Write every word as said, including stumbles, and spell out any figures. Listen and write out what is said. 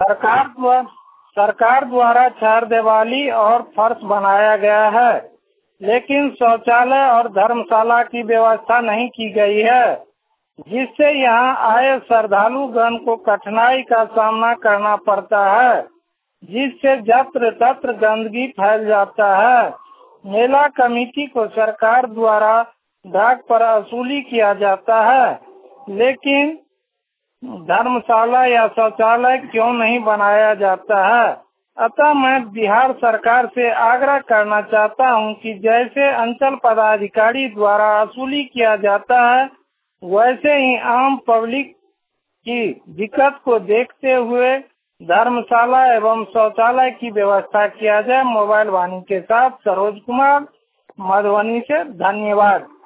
सरकार द्वारा सरकार द्वारा चार दीवारी और फर्श बनाया गया है, लेकिन शौचालय और धर्मशाला की व्यवस्था नहीं की गई है, जिससे यहाँ आए श्रद्धालुगण को कठिनाई का सामना करना पड़ता है, जिससे जत्र तत्र गंदगी फैल जाता है। मेला कमेटी को सरकार द्वारा डाक पर वसूली किया जाता है, लेकिन धर्मशाला या शौचालय क्यों नहीं बनाया जाता है। अतः मैं बिहार सरकार से आग्रह करना चाहता हूं कि जैसे अंचल पदाधिकारी द्वारा वसूली किया जाता है, वैसे ही आम पब्लिक की दिक्कत को देखते हुए धर्मशाला एवं शौचालय की व्यवस्था किया जाए। मोबाइल वाणी के साथ सरोज कुमार, मधुबनी से। धन्यवाद।